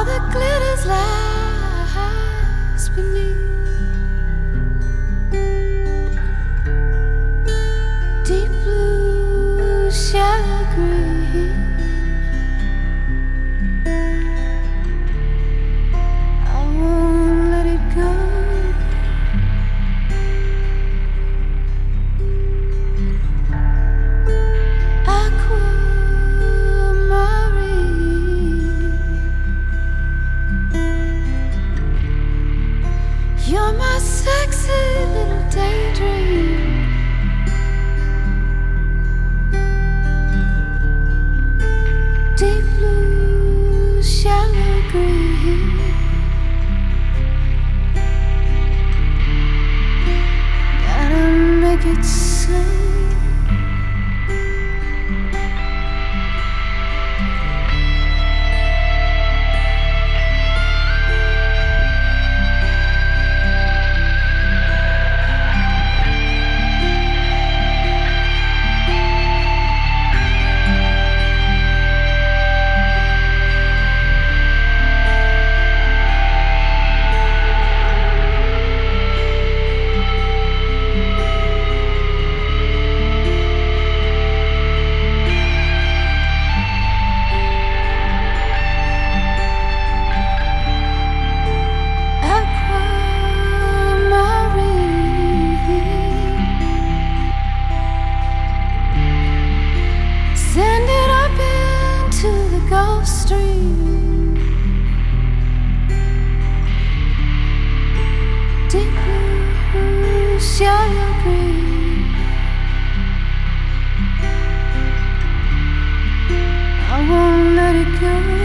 that glitters lies beneath. Deep blue, shallow green. I won't let it go. You're my sexy little daydream. Deep blue, shallow green. Gotta make it so. Send it up into the Gulf Stream. Deep blue, shallow green. I won't let it go.